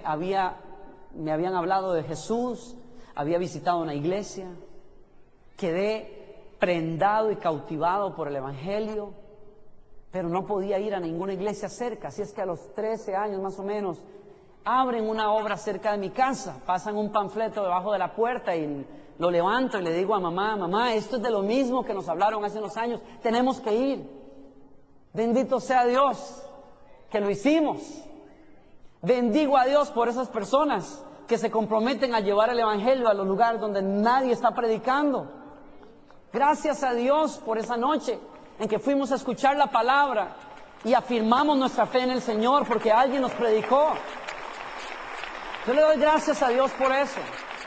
me habían hablado de Jesús, había visitado una iglesia, quedé prendado y cautivado por el Evangelio, pero no podía ir a ninguna iglesia cerca. Así es que a los 13 años más o menos abren una obra cerca de mi casa, pasan un panfleto debajo de la puerta y lo levanto y le digo a mamá: mamá, esto es de lo mismo que nos hablaron hace unos años, tenemos que ir. Bendito sea Dios que lo hicimos. Bendigo a Dios por esas personas que se comprometen a llevar el Evangelio a los lugares donde nadie está predicando. Gracias a Dios por esa noche en que fuimos a escuchar la palabra y afirmamos nuestra fe en el Señor porque alguien nos predicó. Yo le doy gracias a Dios por eso.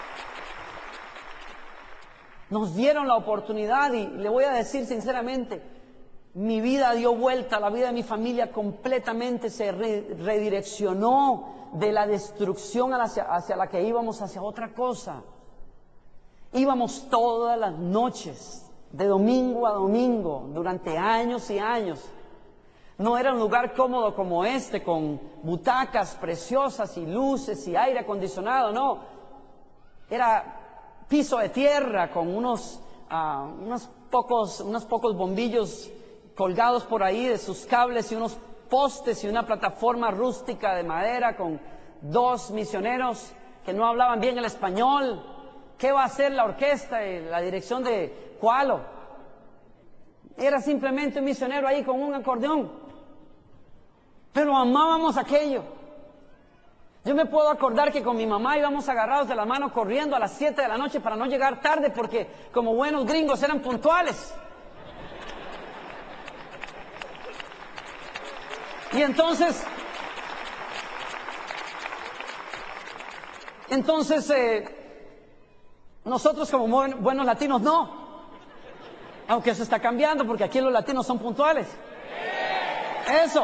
Nos dieron la oportunidad y le voy a decir sinceramente, mi vida dio vuelta, la vida de mi familia completamente se redireccionó de la destrucción hacia la que íbamos, hacia otra cosa. Íbamos todas las noches, de domingo a domingo, durante años y años. No era un lugar cómodo como este, con butacas preciosas y luces y aire acondicionado, no. Era piso de tierra con unos pocos bombillos colgados por ahí de sus cables y unos postes y una plataforma rústica de madera con 2 misioneros que no hablaban bien el español. ¿Qué va a hacer la orquesta y la dirección de Cualo? Era simplemente un misionero ahí con un acordeón. Pero amábamos aquello. Yo me puedo acordar que con mi mamá íbamos agarrados de la mano corriendo a las 7 de la noche para no llegar tarde porque como buenos gringos eran puntuales. Y entonces nosotros como buenos latinos no, aunque eso está cambiando porque aquí los latinos son puntuales. Eso.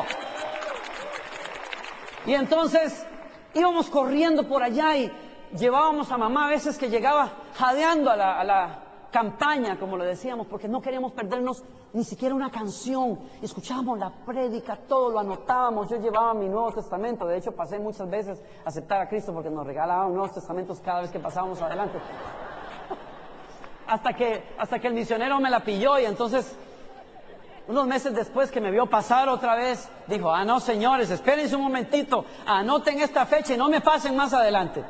Y entonces íbamos corriendo por allá y llevábamos a mamá a veces que llegaba jadeando a la campaña, como le decíamos, porque no queríamos perdernos ni siquiera una canción. Escuchábamos la prédica, todo lo anotábamos. Yo llevaba mi Nuevo Testamento, de hecho pasé muchas veces a aceptar a Cristo porque nos regalaban Nuevos Testamentos cada vez que pasábamos adelante. Hasta que el misionero me la pilló y entonces, unos meses después que me vio pasar otra vez, dijo: no señores, espérense un momentito, anoten esta fecha y no me pasen más adelante.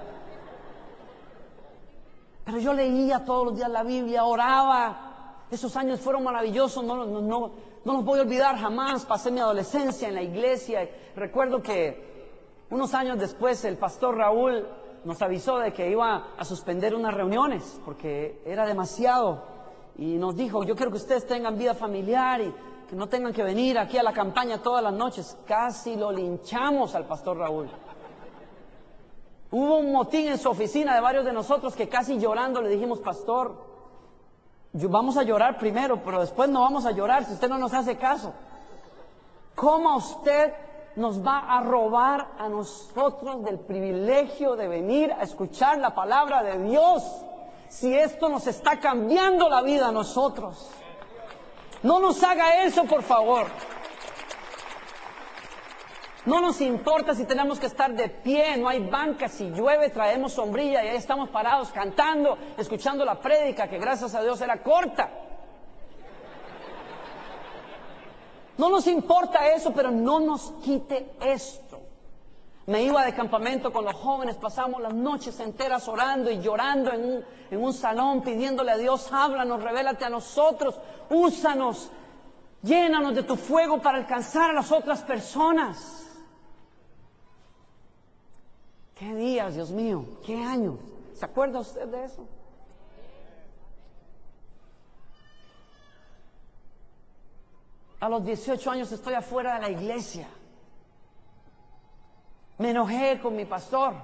Pero yo leía todos los días la Biblia, oraba. Esos años fueron maravillosos, no los voy a olvidar jamás. Pasé mi adolescencia en la iglesia. Recuerdo que unos años después el pastor Raúl nos avisó de que iba a suspender unas reuniones porque era demasiado. Y nos dijo: yo quiero que ustedes tengan vida familiar y que no tengan que venir aquí a la campaña todas las noches. Casi lo linchamos al pastor Raúl. Hubo un motín en su oficina de varios de nosotros que casi llorando le dijimos: pastor, vamos a llorar primero, pero después no vamos a llorar si usted no nos hace caso. ¿Cómo usted nos va a robar a nosotros del privilegio de venir a escuchar la palabra de Dios si esto nos está cambiando la vida a nosotros? No nos haga eso, por favor. No nos importa si tenemos que estar de pie, no hay banca, si llueve traemos sombrilla y ahí estamos parados cantando, escuchando la prédica que gracias a Dios era corta. No nos importa eso, pero no nos quite esto. Me iba de campamento con los jóvenes, pasamos las noches enteras orando y llorando en un salón, pidiéndole a Dios: háblanos, revélate a nosotros, úsanos, llénanos de tu fuego para alcanzar a las otras personas. ¡Qué días, Dios mío! ¡Qué años! ¿Se acuerda usted de eso? A los 18 años estoy afuera de la iglesia. Me enojé con mi pastor.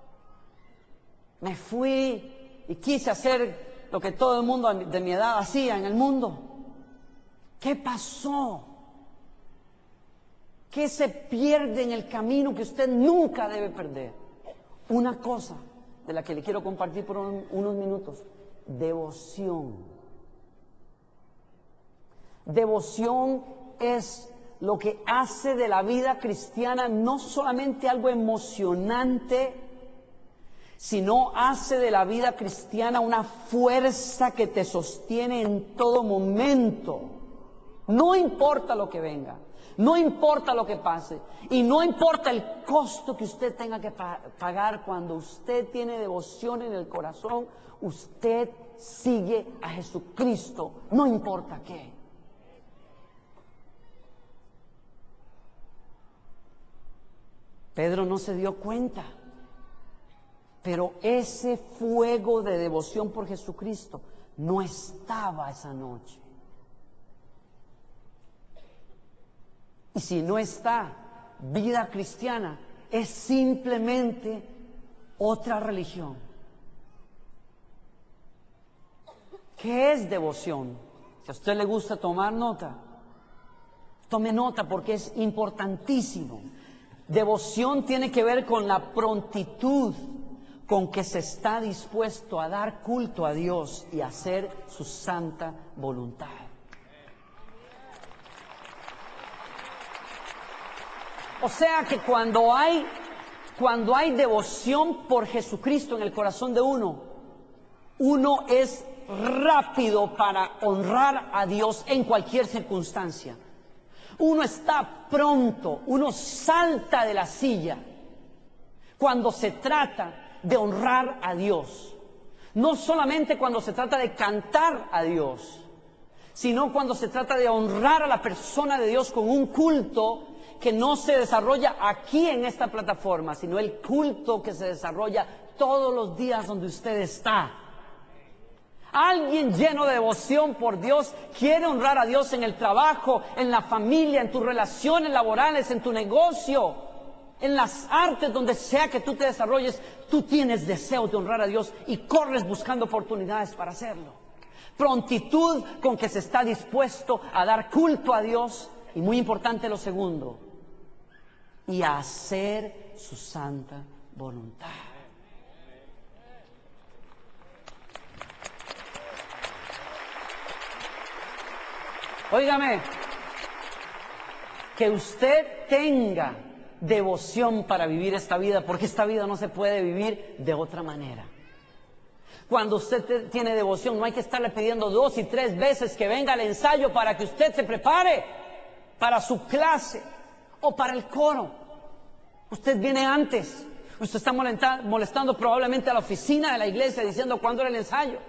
Me fui y quise hacer lo que todo el mundo de mi edad hacía en el mundo. ¿Qué pasó? ¿Qué se pierde en el camino que usted nunca debe perder? Una cosa de la que le quiero compartir por unos minutos: devoción. Devoción es lo que hace de la vida cristiana no solamente algo emocionante, sino hace de la vida cristiana una fuerza que te sostiene en todo momento. No importa lo que venga, no importa lo que pase, y no importa el costo que usted tenga que pagar. Cuando usted tiene devoción en el corazón, usted sigue a Jesucristo, no importa qué. Pedro no se dio cuenta, pero ese fuego de devoción por Jesucristo no estaba esa noche. Y si no está, vida cristiana es simplemente otra religión. ¿Qué es devoción? Si a usted le gusta tomar nota, tome nota porque es importantísimo. Devoción tiene que ver con la prontitud con que se está dispuesto a dar culto a Dios y a hacer su santa voluntad. O sea que cuando hay devoción por Jesucristo en el corazón de uno es rápido para honrar a Dios en cualquier circunstancia. Uno está pronto, uno salta de la silla cuando se trata de honrar a Dios. No solamente cuando se trata de cantar a Dios, sino cuando se trata de honrar a la persona de Dios con un culto que no se desarrolla aquí en esta plataforma, sino el culto que se desarrolla todos los días donde usted está. Alguien lleno de devoción por Dios quiere honrar a Dios en el trabajo, en la familia, en tus relaciones laborales, en tu negocio, en las artes, donde sea que tú te desarrolles. Tú tienes deseo de honrar a Dios y corres buscando oportunidades para hacerlo. Prontitud con que se está dispuesto a dar culto a Dios y, muy importante, lo segundo, y a hacer su santa voluntad. Óigame, que usted tenga devoción para vivir esta vida, porque esta vida no se puede vivir de otra manera. Cuando usted tiene devoción, no hay que estarle pidiendo 2 y 3 veces que venga al ensayo para que usted se prepare para su clase o para el coro. Usted viene antes. Usted está molestando probablemente a la oficina de la iglesia diciendo cuándo era el ensayo.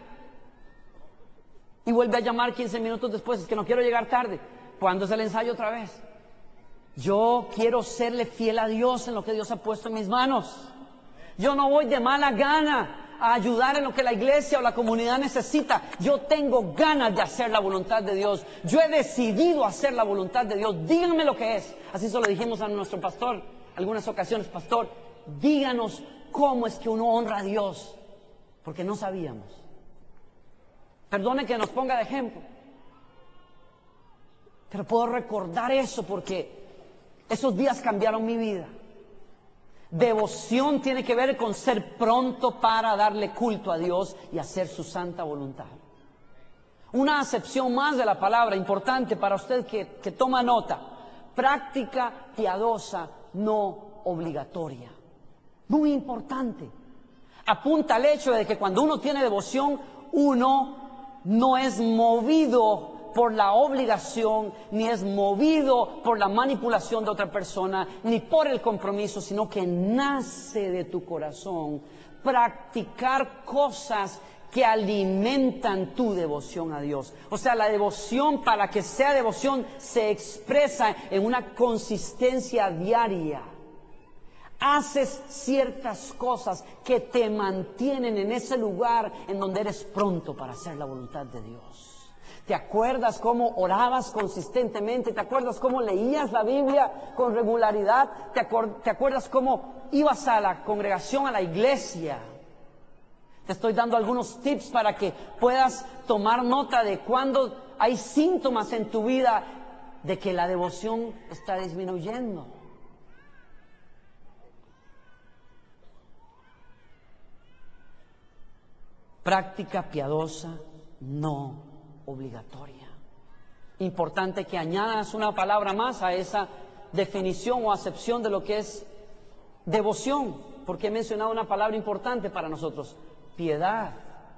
Y vuelve a llamar 15 minutos después, es que no quiero llegar tarde. ¿Cuándo es el ensayo otra vez? Yo quiero serle fiel a Dios en lo que Dios ha puesto en mis manos. Yo no voy de mala gana a ayudar en lo que la iglesia o la comunidad necesita. Yo tengo ganas de hacer la voluntad de Dios. Yo he decidido hacer la voluntad de Dios. Díganme lo que es. Así se lo dijimos a nuestro pastor algunas ocasiones: pastor, díganos cómo es que uno honra a Dios, porque no sabíamos. Perdone que nos ponga de ejemplo, pero puedo recordar eso porque esos días cambiaron mi vida. Devoción tiene que ver con ser pronto para darle culto a Dios y hacer su santa voluntad. Una acepción más de la palabra importante para usted que toma nota: práctica piadosa no obligatoria. Muy importante. Apunta al hecho de que cuando uno tiene devoción, uno no es movido por la obligación, ni es movido por la manipulación de otra persona, ni por el compromiso, sino que nace de tu corazón practicar cosas que alimentan tu devoción a Dios. O sea, la devoción, para que sea devoción, se expresa en una consistencia diaria. Haces ciertas cosas que te mantienen en ese lugar en donde eres pronto para hacer la voluntad de Dios. ¿Te acuerdas cómo orabas consistentemente? ¿Te acuerdas cómo leías la Biblia con regularidad? ¿Te acuerdas cómo ibas a la congregación, a la iglesia? Te estoy dando algunos tips para que puedas tomar nota de cuando hay síntomas en tu vida de que la devoción está disminuyendo. Práctica piadosa no obligatoria. importante que añadas una palabra más a esa definición o acepción de lo que es devoción, porque he mencionado una palabra importante para nosotros: piedad,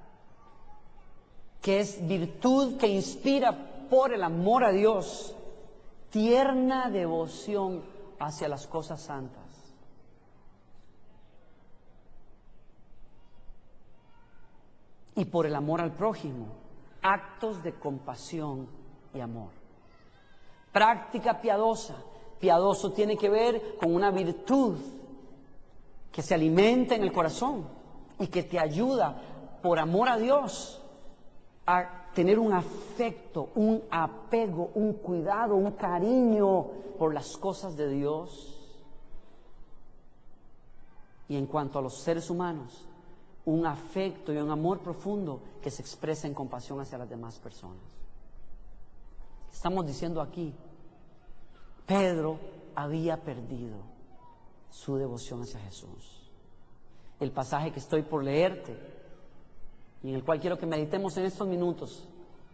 que es virtud que inspira por el amor a Dios, tierna devoción hacia las cosas santas. Y por el amor al prójimo, actos de compasión y amor. Práctica piadosa. Piadoso tiene que ver con una virtud que se alimenta en el corazón y que te ayuda, por amor a Dios, a tener un afecto, un apego, un cuidado, un cariño por las cosas de Dios. Y en cuanto a los seres humanos, un afecto y un amor profundo que se expresa en compasión hacia las demás personas. Estamos diciendo aquí, Pedro había perdido su devoción hacia Jesús. El pasaje que estoy por leerte y en el cual quiero que meditemos en estos minutos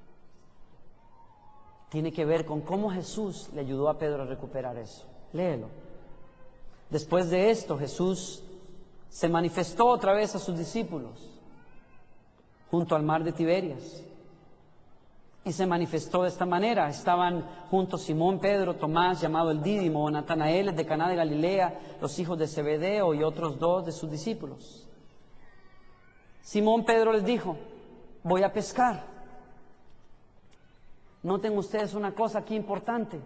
tiene que ver con cómo Jesús le ayudó a Pedro a recuperar eso. Léelo. Después de esto, Jesús se manifestó otra vez a sus discípulos junto al mar de Tiberias. Y se manifestó de esta manera. Estaban juntos Simón, Pedro, Tomás, llamado el Dídimo, Natanael de Caná de Galilea, los hijos de Zebedeo y otros dos de sus discípulos. Simón Pedro les dijo: voy a pescar. Noten ustedes una cosa aquí importante.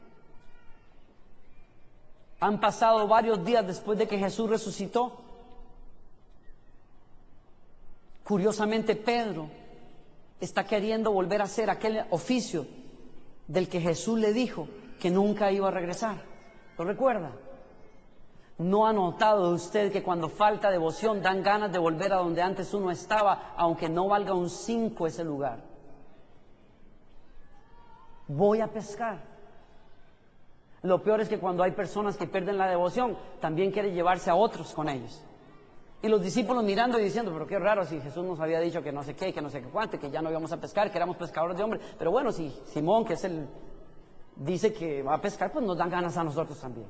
Han pasado varios días después de que Jesús resucitó. Curiosamente, Pedro está queriendo volver a hacer aquel oficio del que Jesús le dijo que nunca iba a regresar. ¿Lo recuerda? ¿No ha notado usted que cuando falta devoción dan ganas de volver a donde antes uno estaba, aunque no valga un 5 ese lugar? Voy a pescar. Lo peor es que cuando hay personas que pierden la devoción, también quieren llevarse a otros con ellos. Y los discípulos mirando y diciendo: pero qué raro, si Jesús nos había dicho que no sé qué, que no sé qué cuánto, que ya no íbamos a pescar, que éramos pescadores de hombres. Pero bueno, si Simón, que es dice que va a pescar, pues nos dan ganas a nosotros también.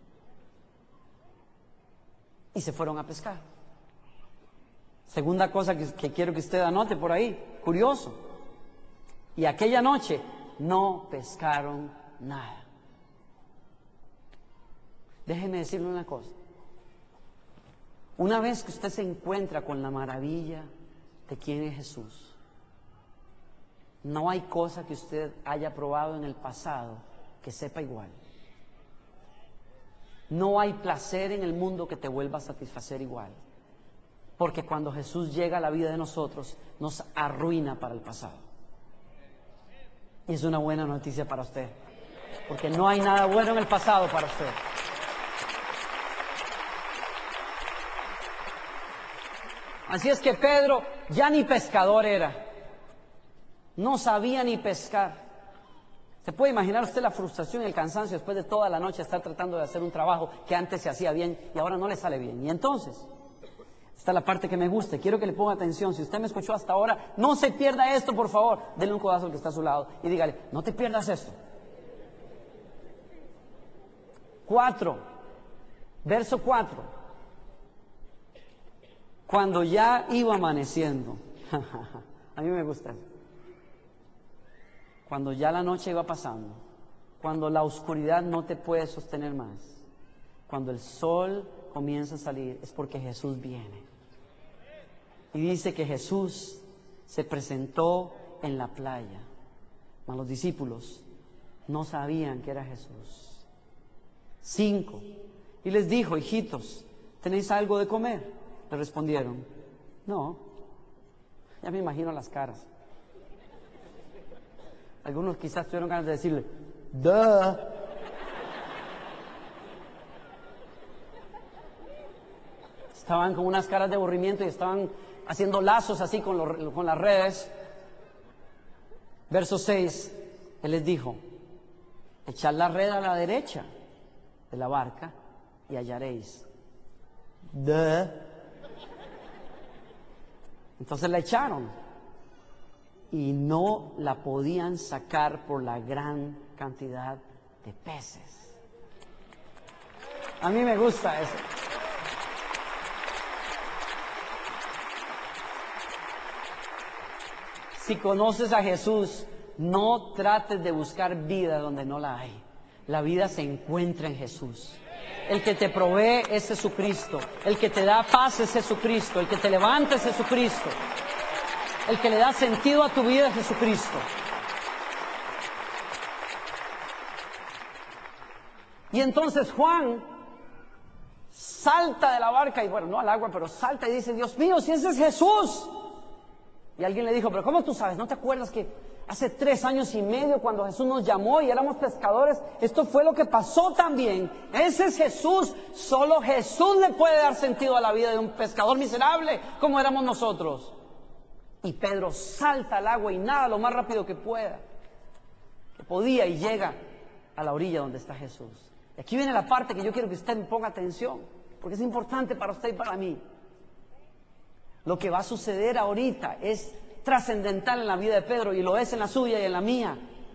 Y se fueron a pescar. Segunda cosa que quiero que usted anote por ahí, curioso. Y aquella noche no pescaron nada. Déjeme decirle una cosa. Una vez que usted se encuentra con la maravilla de quién es Jesús, no hay cosa que usted haya probado en el pasado que sepa igual. No hay placer en el mundo que te vuelva a satisfacer igual. Porque cuando Jesús llega a la vida de nosotros, nos arruina para el pasado. Y es una buena noticia para usted. Porque no hay nada bueno en el pasado para usted. Así es que Pedro ya ni pescador era. No sabía ni pescar. ¿Se puede imaginar usted la frustración y el cansancio después de toda la noche estar tratando de hacer un trabajo que antes se hacía bien y ahora no le sale bien? Y entonces, esta es la parte que me gusta. Quiero que le ponga atención. Si usted me escuchó hasta ahora, no se pierda esto, por favor. Denle un codazo al que está a su lado y dígale: no te pierdas esto. 4, verso 4. Cuando ya iba amaneciendo, a mí me gusta eso. Cuando ya la noche iba pasando, cuando la oscuridad no te puede sostener más, cuando el sol comienza a salir, es porque Jesús viene. Y dice que Jesús se presentó en la playa, mas los discípulos no sabían que era Jesús. 5. Y les dijo: hijitos, ¿tenéis algo de comer? Le respondieron: no. Ya me imagino las caras. Algunos quizás tuvieron ganas de decirle: ¡duh! Estaban con unas caras de aburrimiento y estaban haciendo lazos así con las redes. Verso 6, Él les dijo: echad la red a la derecha de la barca y hallaréis. ¡Duh! Entonces la echaron. y no la podían sacar por la gran cantidad de peces. A mí me gusta eso. Si conoces a Jesús, no trates de buscar vida donde no la hay. La vida se encuentra en Jesús. El que te provee es Jesucristo. El que te da paz es Jesucristo. El que te levanta es Jesucristo. El que le da sentido a tu vida es Jesucristo. Y entonces Juan salta de la barca, y bueno, no al agua, pero salta y dice, Dios mío, si ese es Jesús. Y alguien le dijo, pero ¿cómo tú sabes? ¿No te acuerdas que hace 3 años y medio cuando Jesús nos llamó y éramos pescadores? Esto fue lo que pasó también. Ese es Jesús. Solo Jesús le puede dar sentido a la vida de un pescador miserable como éramos nosotros. Y Pedro salta al agua y nada lo más rápido que podía, y llega a la orilla donde está Jesús. Y aquí viene la parte que yo quiero que usted me ponga atención, porque es importante para usted y para mí. Lo que va a suceder ahorita es trascendental en la vida de Pedro, y lo es en la suya y en la mía.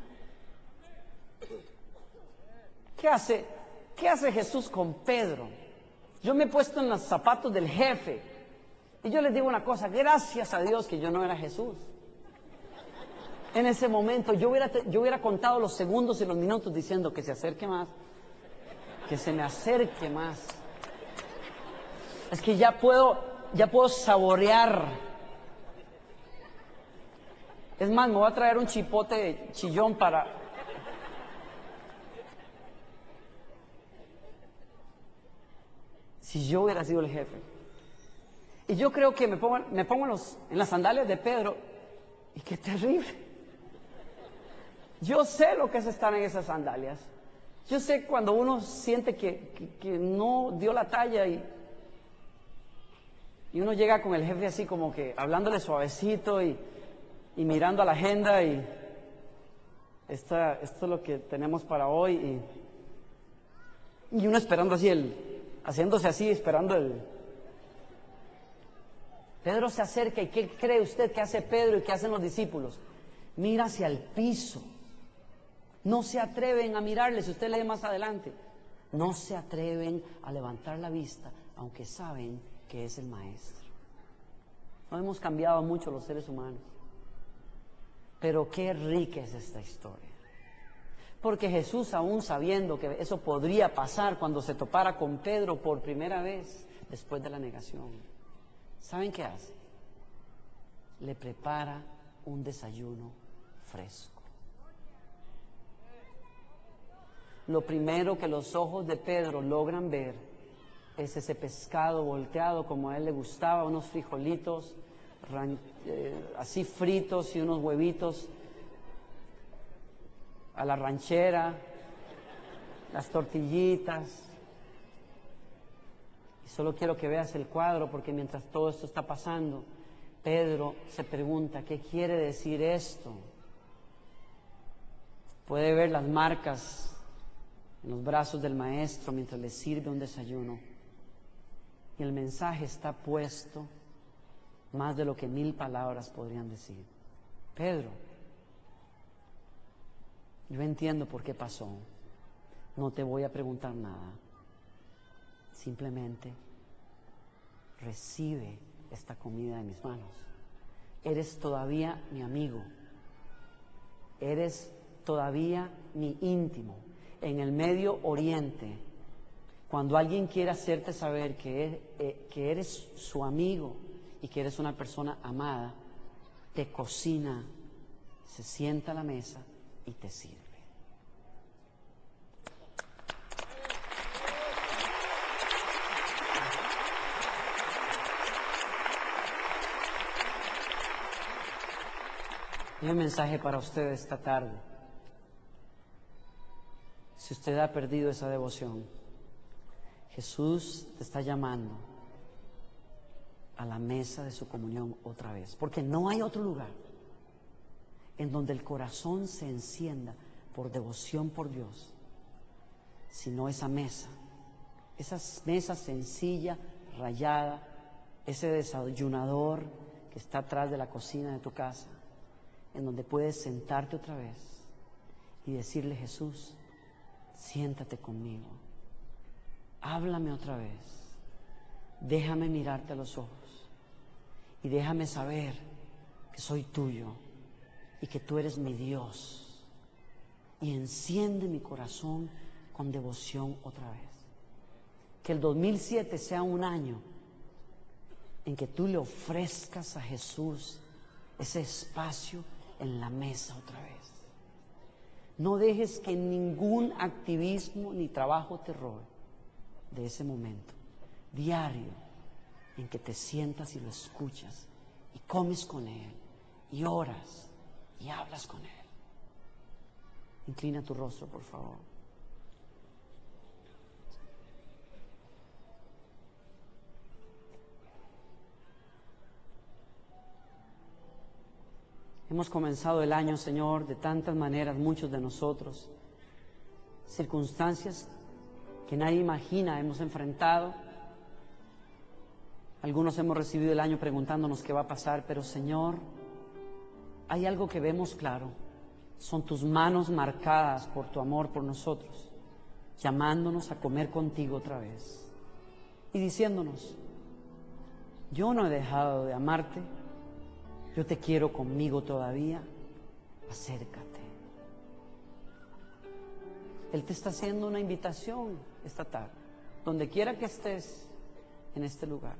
¿Qué hace Jesús con Pedro? Yo me he puesto en los zapatos del jefe, y yo les digo una cosa, gracias a Dios que yo no era Jesús. En ese momento yo hubiera contado los segundos y los minutos diciendo que se acerque más, que se me acerque más. Es que ya puedo saborear. Es más, me voy a traer un chipote chillón para... Si yo hubiera sido el jefe. Y yo creo que me pongo en las sandalias de Pedro, y qué terrible. Yo sé lo que es estar en esas sandalias. Yo sé cuando uno siente que no dio la talla, y uno llega con el jefe así como que hablándole suavecito y mirando a la agenda, y esto es lo que tenemos para hoy, y uno esperando así, haciéndose así, esperando Pedro se acerca, y ¿qué cree usted que hace Pedro y qué hacen los discípulos? Mira hacia el piso. No se atreven a mirarle. Si usted lee más adelante, no se atreven a levantar la vista, aunque saben que es el Maestro. No hemos cambiado mucho los seres humanos, pero qué rica es esta historia. Porque Jesús, aún sabiendo que eso podría pasar cuando se topara con Pedro por primera vez después de la negación, ¿saben qué hace? Le prepara un desayuno fresco. Lo primero que los ojos de Pedro logran ver es ese pescado volteado como a él le gustaba, unos frijolitos así fritos y unos huevitos a la ranchera, las tortillitas. Y solo quiero que veas el cuadro, porque mientras todo esto está pasando, Pedro se pregunta, ¿qué quiere decir esto? Puede ver las marcas en los brazos del Maestro mientras le sirve un desayuno. Y el mensaje está puesto más de lo que 1000 palabras podrían decir. Pedro, yo entiendo por qué pasó. No te voy a preguntar nada. Simplemente recibe esta comida de mis manos. Eres todavía mi amigo. Eres todavía mi íntimo. En el Medio Oriente, cuando alguien quiere hacerte saber que eres su amigo y que eres una persona amada, te cocina, se sienta a la mesa y te sirve. Hay un mensaje para usted esta tarde. Si usted ha perdido esa devoción, Jesús te está llamando a la mesa de su comunión otra vez, porque no hay otro lugar en donde el corazón se encienda por devoción por Dios, sino esa mesa sencilla, rayada, ese desayunador que está atrás de la cocina de tu casa, en donde puedes sentarte otra vez y decirle: Jesús, siéntate conmigo, háblame otra vez, déjame mirarte a los ojos y déjame saber que soy tuyo y que tú eres mi Dios, y enciende mi corazón con devoción otra vez. Que el 2007 sea un año en que tú le ofrezcas a Jesús ese espacio en la mesa otra vez. No dejes que ningún activismo ni trabajo te robe de ese momento diario en que te sientas y lo escuchas y comes con Él y oras y hablas con Él. Inclina tu rostro, por favor. Hemos comenzado el año, Señor, de tantas maneras, muchos de nosotros. Circunstancias que nadie imagina hemos enfrentado. Algunos hemos recibido el año preguntándonos qué va a pasar, pero Señor, hay algo que vemos claro. Son tus manos marcadas por tu amor por nosotros, llamándonos a comer contigo otra vez y diciéndonos: yo no he dejado de amarte, yo te quiero conmigo todavía, acércate. Él te está haciendo una invitación esta tarde, donde quiera que estés en este lugar.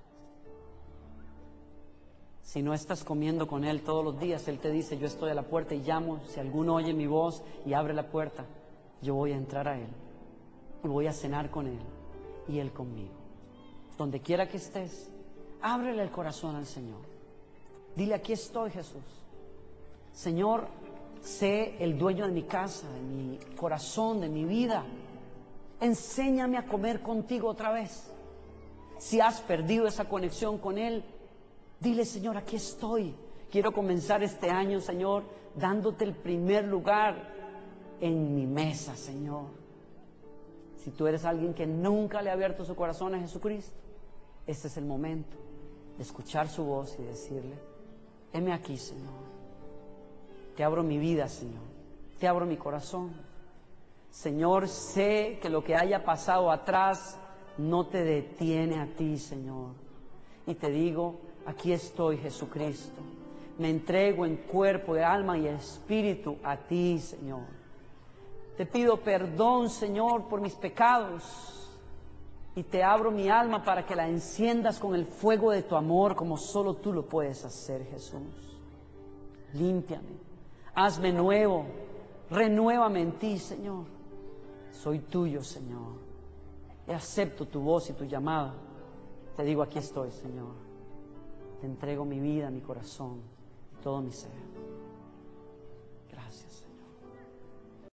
Si no estás comiendo con Él todos los días, Él te dice: yo estoy a la puerta y llamo. Si alguno oye mi voz y abre la puerta, yo voy a entrar a Él y voy a cenar con Él y Él conmigo. Donde quiera que estés, ábrele el corazón al Señor. Dile: aquí estoy, Jesús. Señor, sé el dueño de mi casa, de mi corazón, de mi vida. Enséñame a comer contigo otra vez. Si has perdido esa conexión con Él, dile: Señor, aquí estoy. Quiero comenzar este año, Señor, dándote el primer lugar en mi mesa, Señor. Si tú eres alguien que nunca le ha abierto su corazón a Jesucristo, este es el momento de escuchar su voz y decirle: heme aquí, Señor. Te abro mi vida, Señor. Te abro mi corazón. Señor, sé que lo que haya pasado atrás no te detiene a ti, Señor. Y te digo: aquí estoy, Jesucristo. Me entrego en cuerpo, alma y espíritu a ti, Señor. Te pido perdón, Señor, por mis pecados. Y te abro mi alma para que la enciendas con el fuego de tu amor, como solo tú lo puedes hacer, Jesús. Límpiame, hazme nuevo, renuévame en ti, Señor. Soy tuyo, Señor. Y acepto tu voz y tu llamado. Te digo: aquí estoy, Señor. Te entrego mi vida, mi corazón, todo mi ser.